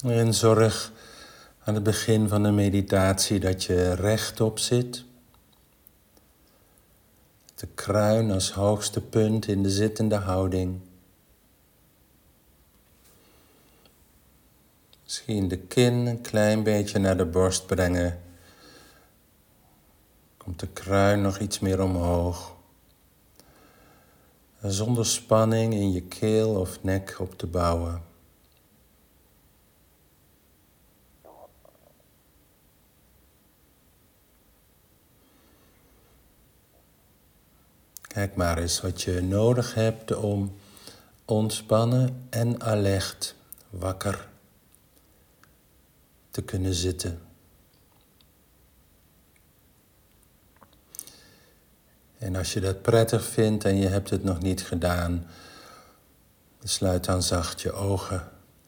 En zorg aan het begin van de meditatie dat je rechtop zit. De kruin als hoogste punt in de zittende houding. Misschien de kin een klein beetje naar de borst brengen. Komt de kruin nog iets meer omhoog. Zonder spanning in je keel of nek op te bouwen. Kijk maar eens wat je nodig hebt om ontspannen en alert, wakker te kunnen zitten. En als je dat prettig vindt en je hebt het nog niet gedaan, sluit dan zacht je ogen.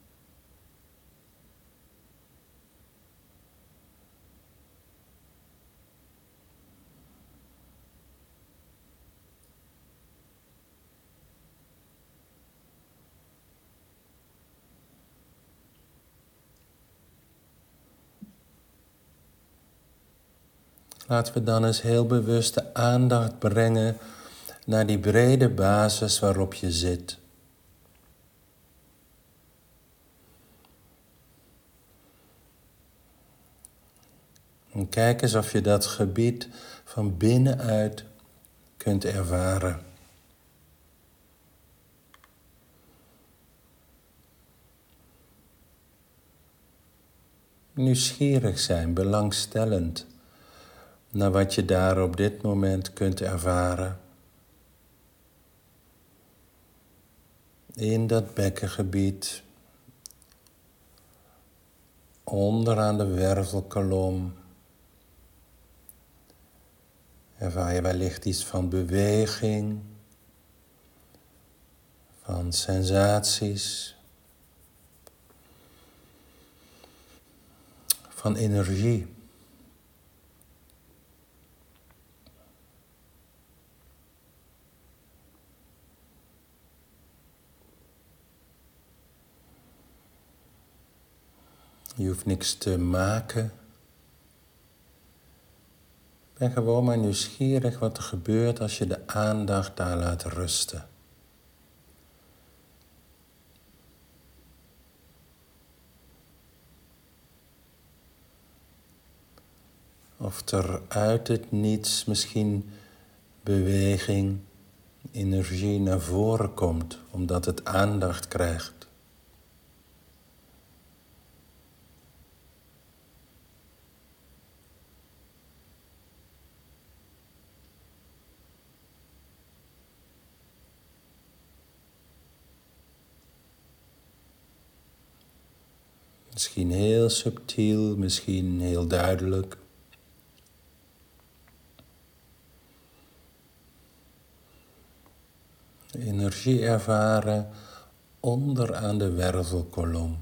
Laten we dan eens heel bewust de aandacht brengen naar die brede basis waarop je zit. En kijk eens of je dat gebied van binnenuit kunt ervaren. Nieuwsgierig zijn, belangstellend naar wat je daar op dit moment kunt ervaren. In dat bekkengebied, onderaan de wervelkolom, ervaar je wellicht iets van beweging, van sensaties, van energie. Je hoeft niks te maken. Ben gewoon maar nieuwsgierig wat er gebeurt als je de aandacht daar laat rusten. Of er uit het niets misschien beweging, energie naar voren komt, omdat het aandacht krijgt. Misschien heel subtiel, misschien heel duidelijk. De energie ervaren onderaan de wervelkolom.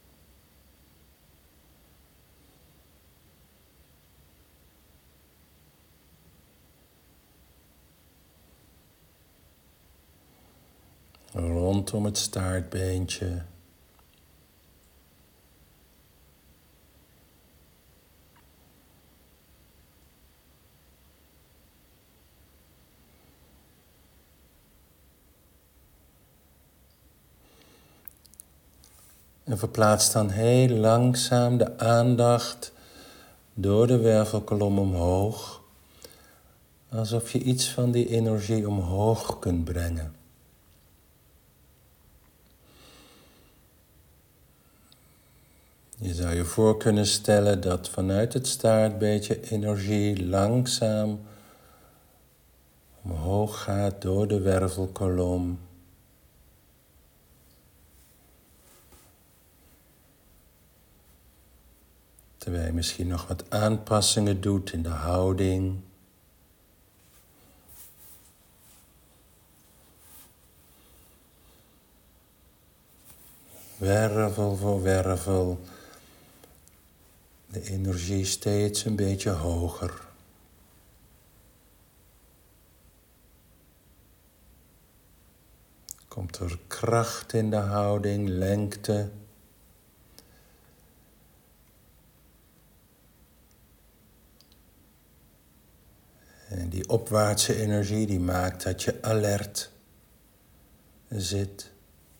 Rondom het staartbeentje. En verplaats dan heel langzaam de aandacht door de wervelkolom omhoog. Alsof je iets van die energie omhoog kunt brengen. Je zou je voor kunnen stellen dat vanuit het staartbeentje energie langzaam omhoog gaat door de wervelkolom. Terwijl je misschien nog wat aanpassingen doet in de houding. Wervel voor wervel. De energie steeds een beetje hoger. Komt er kracht in de houding, lengte. die opwaartse energie die maakt dat je alert zit.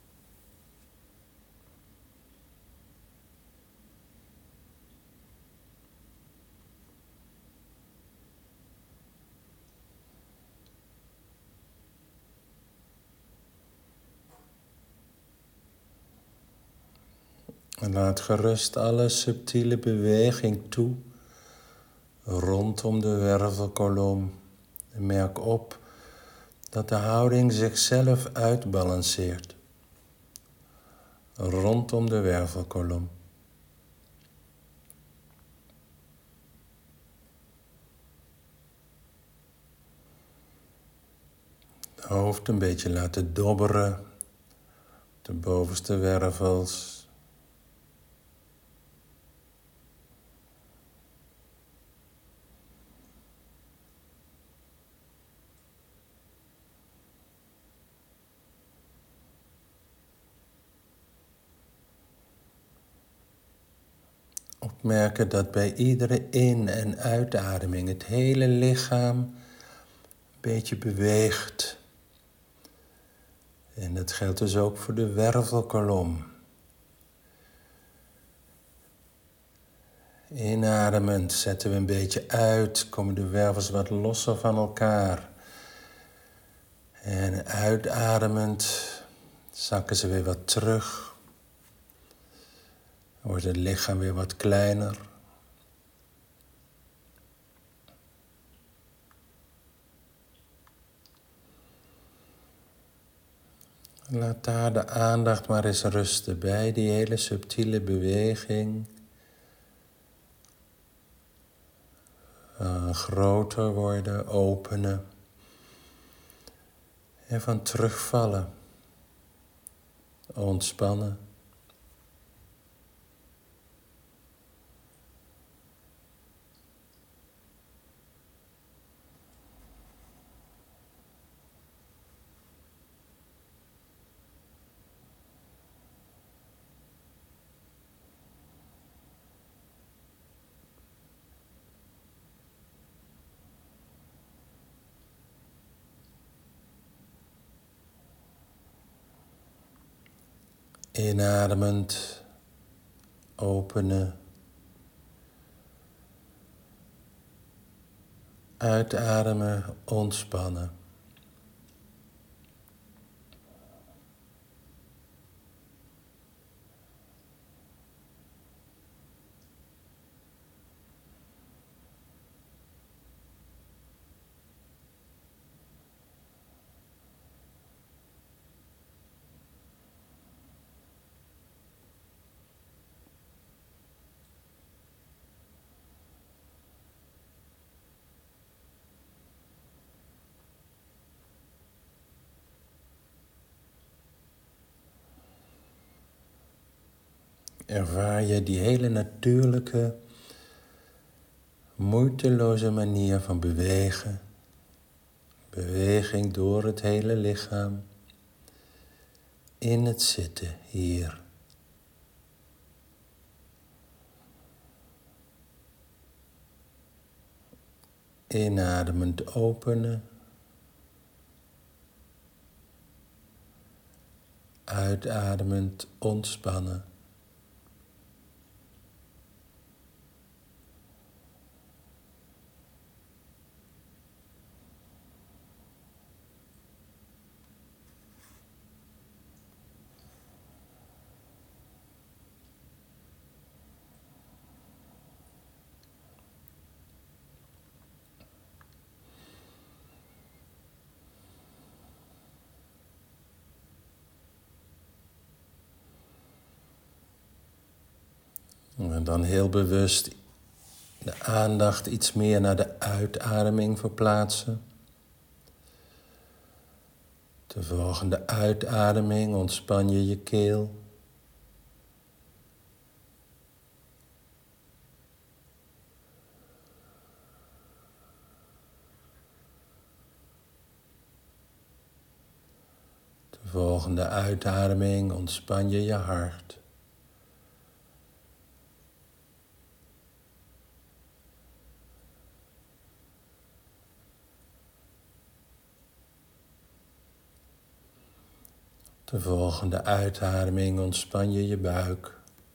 En laat gerust alle subtiele beweging toe rondom de wervelkolom. En merk op dat de houding zichzelf uitbalanceert rondom de wervelkolom. Het hoofd een beetje laten dobberen, de bovenste wervels. Opmerken dat bij iedere in- en uitademing het hele lichaam een beetje beweegt. En dat geldt dus ook voor de wervelkolom. Inademend zetten we een beetje uit, komen de wervels wat losser van elkaar. En uitademend zakken ze weer wat terug. Wordt het lichaam weer wat kleiner. Laat daar de aandacht maar eens rusten bij die hele subtiele beweging. Groter worden, openen. En van terugvallen. Ontspannen. Inademend, openen. Uitademen, ontspannen. Ervaar je die hele natuurlijke, moeiteloze manier van bewegen. Beweging door het hele lichaam. In het zitten hier. Inademend openen. Uitademend ontspannen. En dan heel bewust de aandacht iets meer naar de uitademing verplaatsen. De volgende uitademing ontspan je je keel. De volgende uitademing ontspan je je hart. De volgende uitademing ontspan je je buik.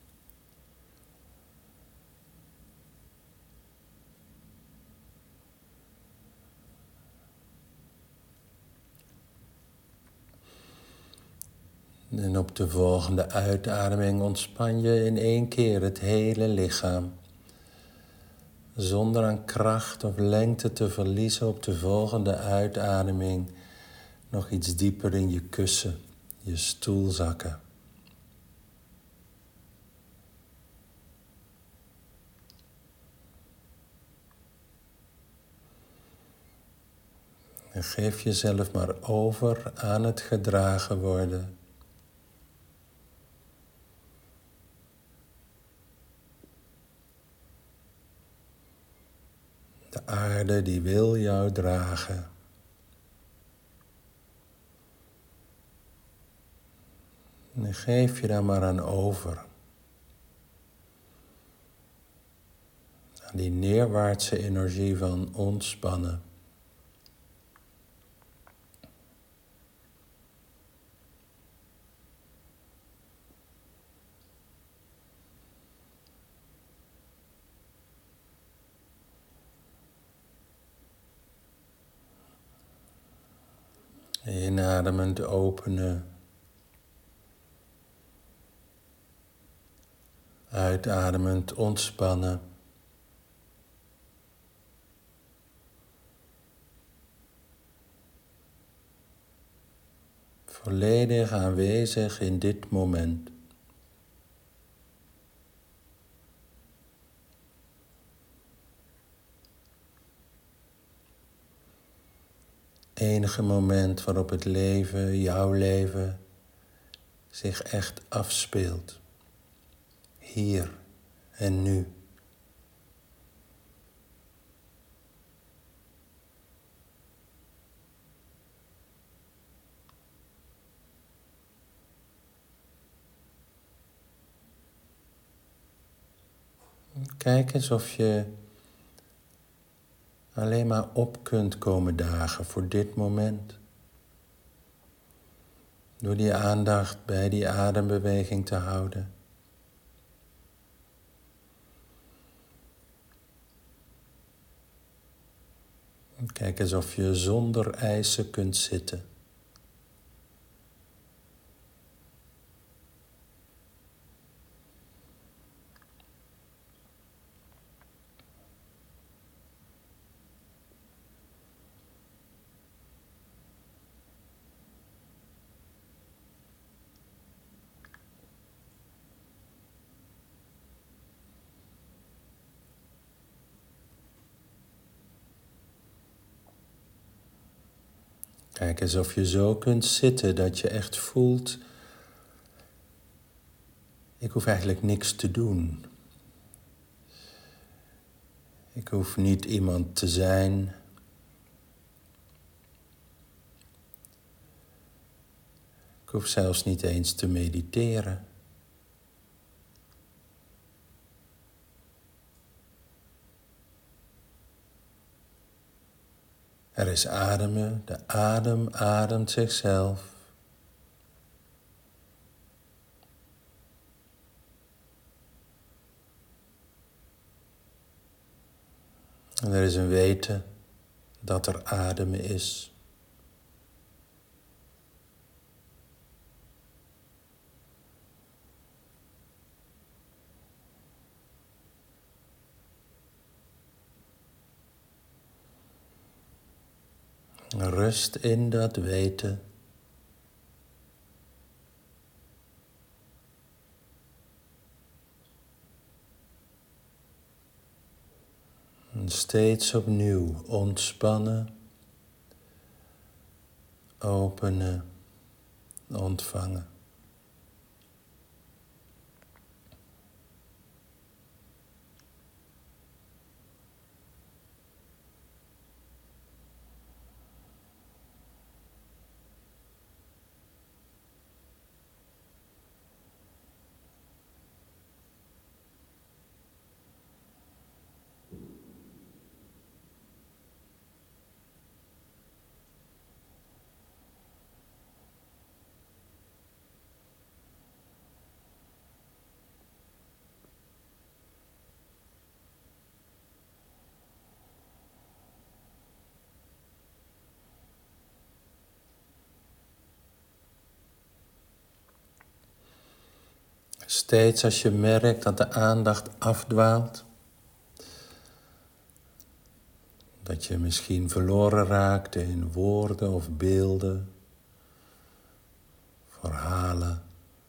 En op de volgende uitademing ontspan je in één keer het hele lichaam. Zonder aan kracht of lengte te verliezen op de volgende uitademing nog iets dieper in je kussen, je stoel zakken. En geef jezelf maar over aan het gedragen worden. De aarde die wil jou dragen. En geef je daar maar aan over. Aan die neerwaartse energie van ontspannen. Inademend openen. Uitademend ontspannen. Volledig aanwezig in dit moment. Enige moment waarop het leven, jouw leven, zich echt afspeelt. Hier en nu. Kijk eens of je alleen maar op kunt komen dagen voor dit moment. Door die aandacht bij die adembeweging te houden. Kijk eens of je zonder eisen kunt zitten. Kijk eens of je zo kunt zitten dat je echt voelt, ik hoef eigenlijk niks te doen. Ik hoef niet iemand te zijn. Ik hoef zelfs niet eens te mediteren. Er is ademen, de adem ademt zichzelf. En er is een weten dat er ademen is. Rust in dat weten. En steeds opnieuw ontspannen, openen, ontvangen. Steeds als je merkt dat de aandacht afdwaalt, dat je misschien verloren raakt in woorden of beelden, verhalen.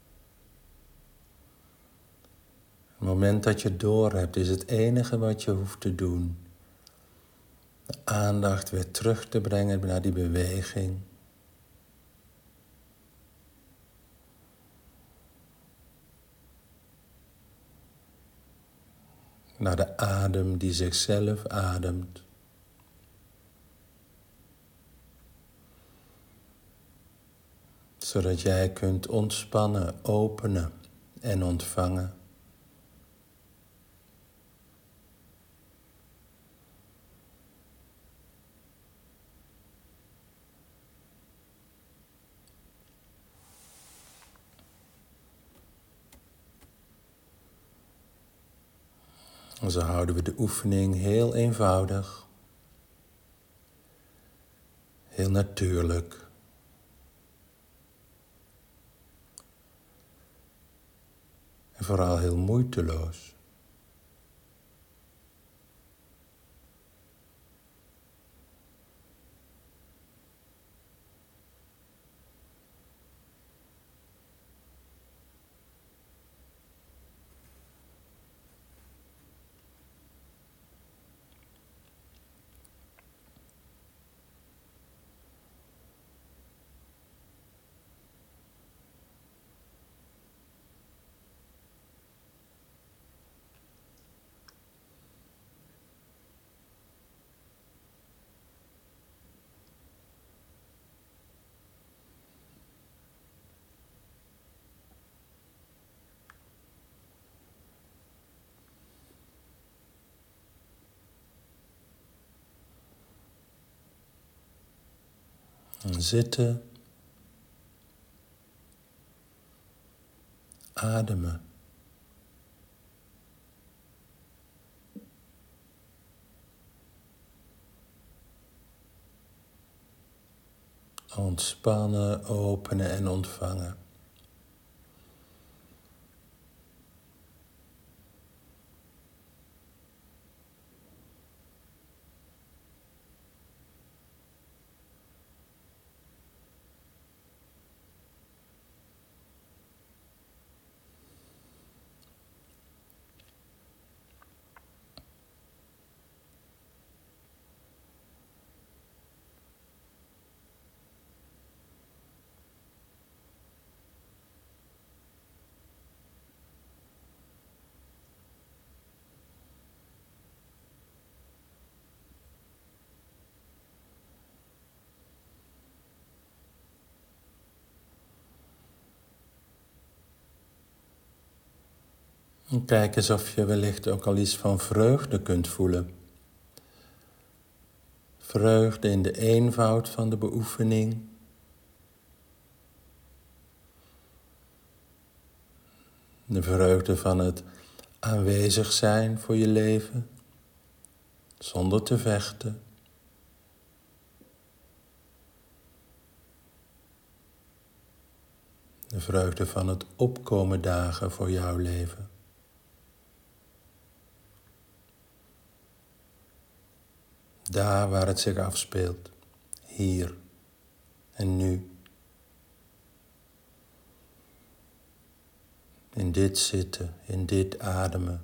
Het moment dat je doorhebt is het enige wat je hoeft te doen. De aandacht weer terug te brengen naar die beweging. Naar de adem die zichzelf ademt. Zodat jij kunt ontspannen, openen en ontvangen. En zo houden we de oefening heel eenvoudig, heel natuurlijk. En vooral heel moeiteloos. En zitten, ademen. Ontspannen, openen en ontvangen. En kijk eens of je wellicht ook al iets van vreugde kunt voelen. Vreugde in de eenvoud van de beoefening. De vreugde van het aanwezig zijn voor je leven, zonder te vechten. De vreugde van het opkomen dagen voor jouw leven. Daar waar het zich afspeelt, hier en nu. In dit zitten, in dit ademen.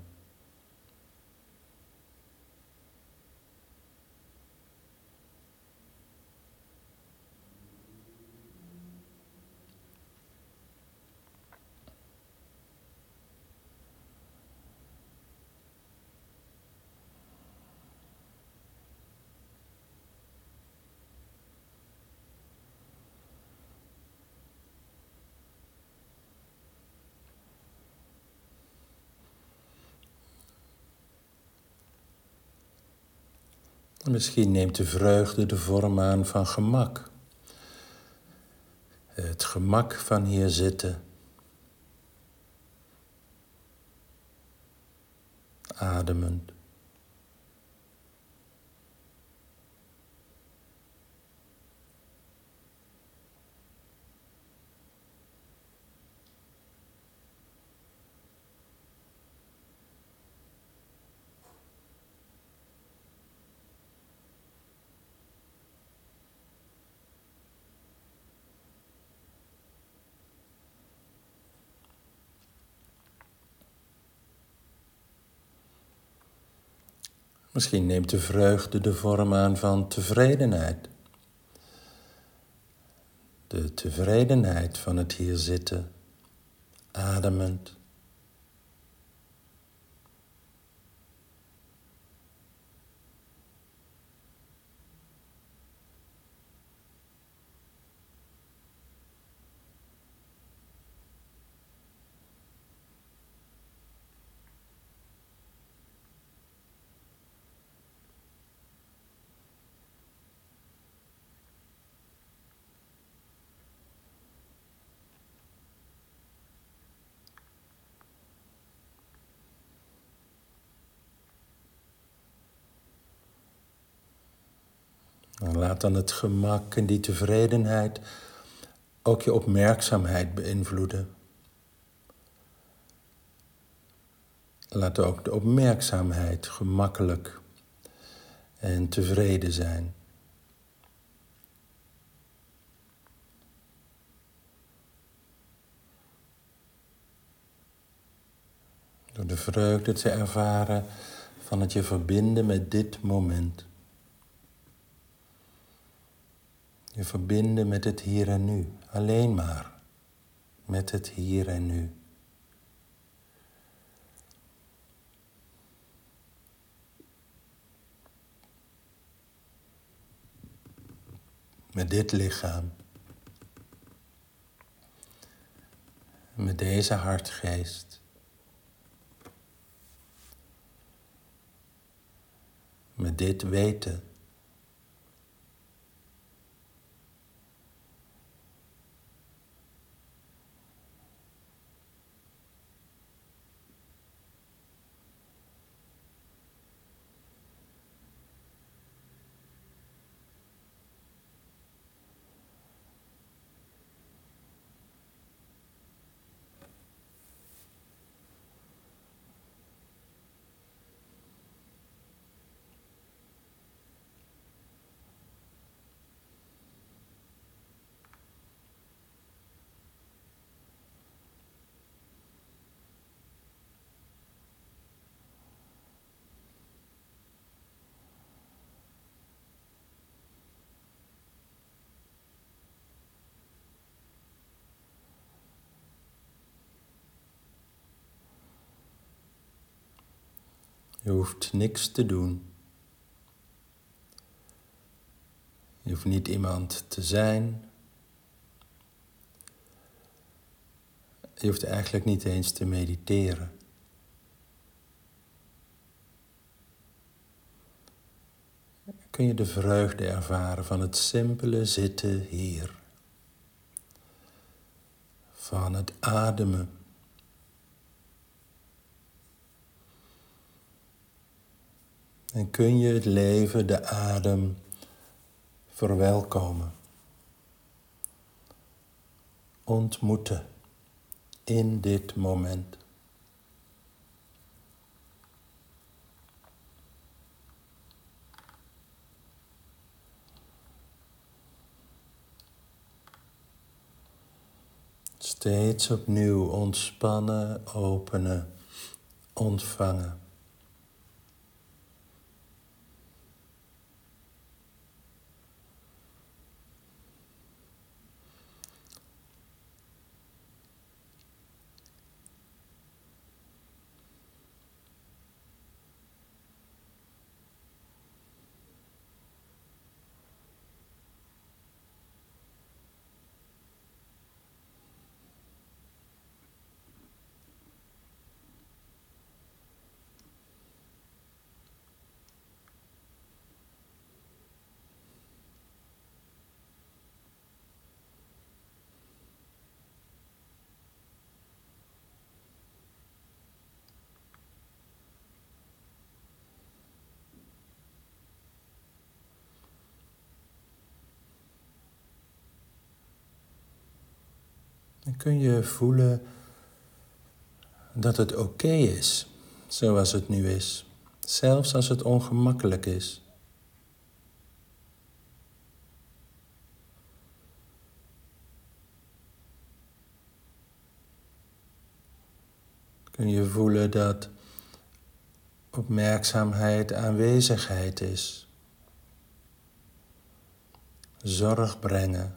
Misschien neemt de vreugde de vorm aan van gemak. Het gemak van hier zitten. Ademend. Misschien neemt de vreugde de vorm aan van tevredenheid. De tevredenheid van het hier zitten, ademend. En laat dan het gemak en die tevredenheid ook je opmerkzaamheid beïnvloeden. Laat ook de opmerkzaamheid gemakkelijk en tevreden zijn. Door de vreugde te ervaren van het je verbinden met dit moment. Je verbinden met het hier en nu, alleen maar met het hier en nu. Met dit lichaam, met deze hartgeest, met dit weten. Je hoeft niks te doen. Je hoeft niet iemand te zijn. Je hoeft eigenlijk niet eens te mediteren. Kun je de vreugde ervaren van het simpele zitten hier. Van het ademen. En kun je het leven, de adem, verwelkomen. Ontmoeten in dit moment. Steeds opnieuw ontspannen, openen, ontvangen. Dan kun je voelen dat het oké is, zoals het nu is, zelfs als het ongemakkelijk is. Kun je voelen dat opmerkzaamheid aanwezigheid is. Zorg brengen.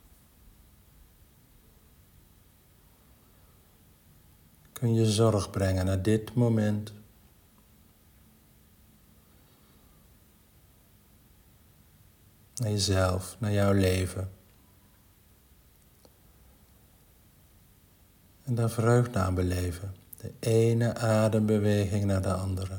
Kun je zorg brengen naar dit moment. Naar jezelf, naar jouw leven. En daar vreugde aan beleven. De ene adembeweging naar de andere.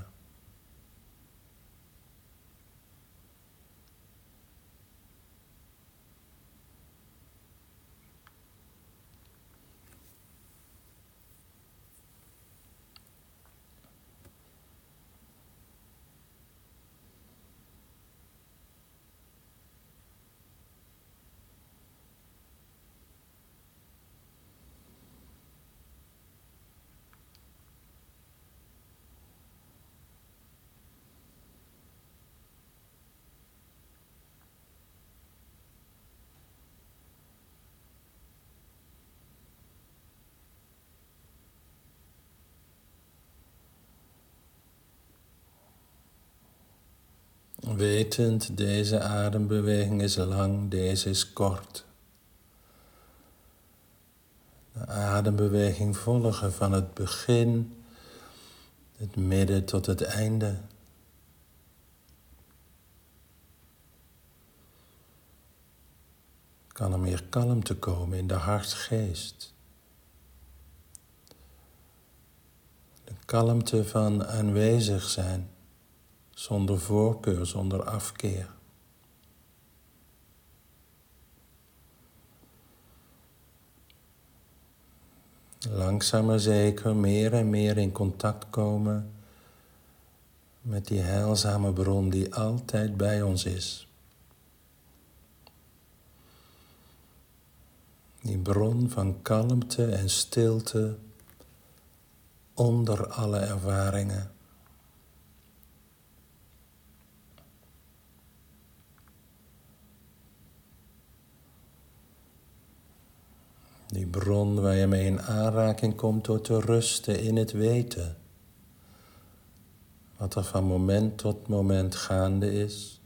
Wetend, deze adembeweging is lang, deze is kort. De adembeweging volgen van het begin, het midden tot het einde. Kan er meer kalmte komen in de hartgeest. De kalmte van aanwezig zijn. Zonder voorkeur, zonder afkeer. Langzaam maar zeker meer en meer in contact komen met die heilzame bron die altijd bij ons is. Die bron van kalmte en stilte onder alle ervaringen. Die bron waar je mee in aanraking komt door te rusten in het weten. Wat er van moment tot moment gaande is.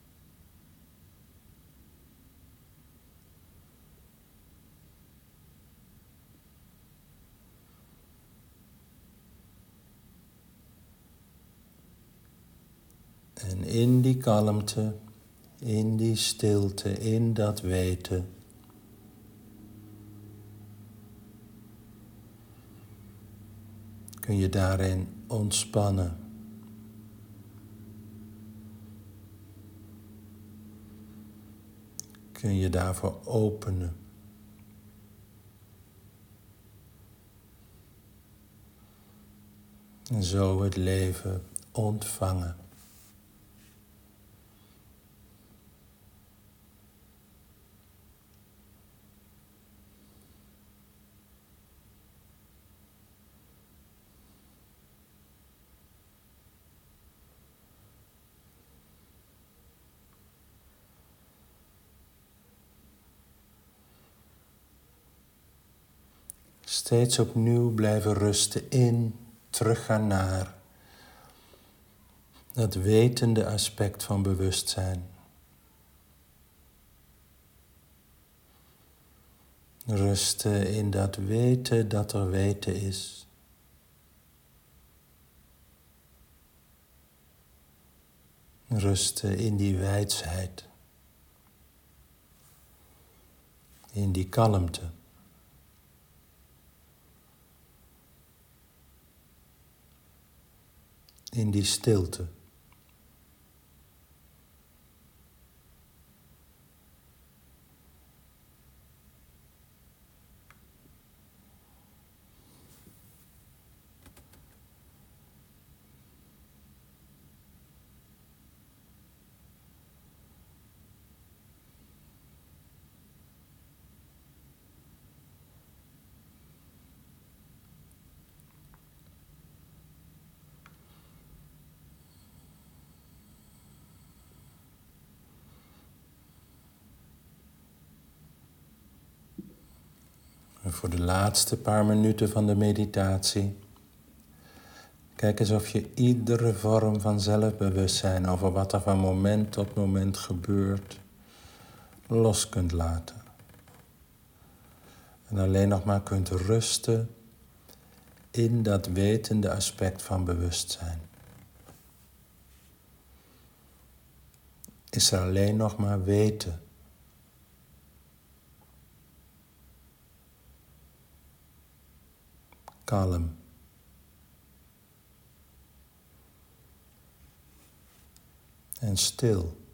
En in die kalmte, in die stilte, in dat weten, kun je daarin ontspannen. Kun je daarvoor openen. En zo het leven ontvangen. Steeds opnieuw blijven rusten in, teruggaan naar dat wetende aspect van bewustzijn. Rusten in dat weten dat er weten is. Rusten in die wijsheid. In die kalmte. In die stilte. En voor de laatste paar minuten van de meditatie Kijk eens of je iedere vorm van zelfbewustzijn over wat er van moment tot moment gebeurt, los kunt laten. En alleen nog maar kunt rusten in dat wetende aspect van bewustzijn. Is er alleen nog maar weten. Kalm. En stil.